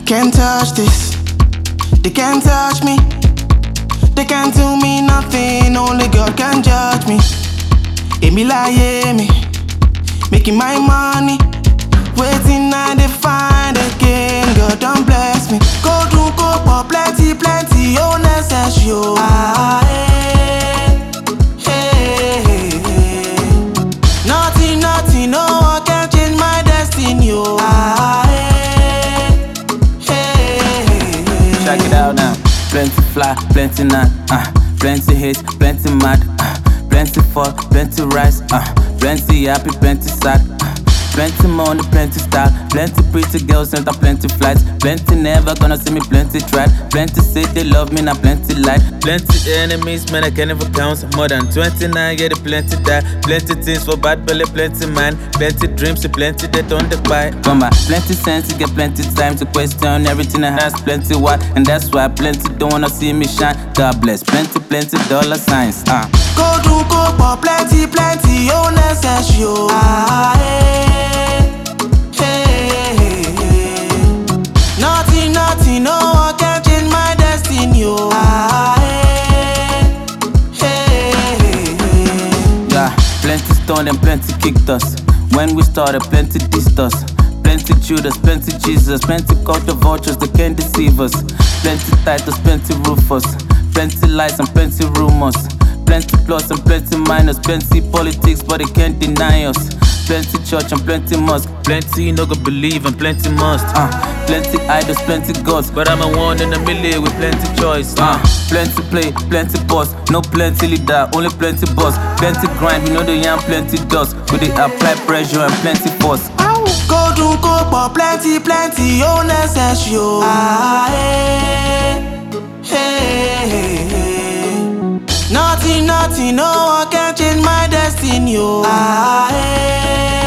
can't touch this. They can't touch me. They can't do me nothing. Only God can judge me. Emi lie me, making my money. Waiting and they find again. God don't bless me. Go do go for plenty, plenty. Oh necessary. Nothing, nothing. No one can change my destiny. Check it out now. Plenty fly, plenty not, plenty hate, plenty mad, plenty fall, plenty rise, plenty happy, plenty sad, plenty money, plenty style, plenty pretty girls and plenty flights, plenty never gonna see me, plenty tried, plenty say they love me, now plenty light, plenty enemies, man I can't even count, more than 29, yeah they plenty die, plenty things for bad belly, plenty man, plenty dreams, plenty they don't buy. But my plenty sense, get plenty time to question everything I has, plenty what, and that's why plenty don't wanna see me shine. God bless, plenty, plenty dollar signs. Go do go for plenty, plenty, oh necessary. Nothing, nothing, no one can change my destiny. Yeah, plenty stone and plenty kicked us. When we started, plenty dissed us. Plenty Judas, plenty Jesus, plenty culture vultures that can't deceive us. Plenty titles, plenty Rufus, plenty lies and plenty rumors. Plenty plus and plenty minus, plenty politics, but they can't deny us. Plenty church and plenty mosque, plenty no go believe and plenty must. Plenty idols, plenty gods, but I'm a one in a million with plenty choice. Plenty play, plenty boss, no plenty leader, only plenty boss. Plenty grind, we know the young plenty dust, but they apply pressure and plenty force. Go do go for plenty, plenty, oh necessary. Nothing, nothing, no one can change my destiny.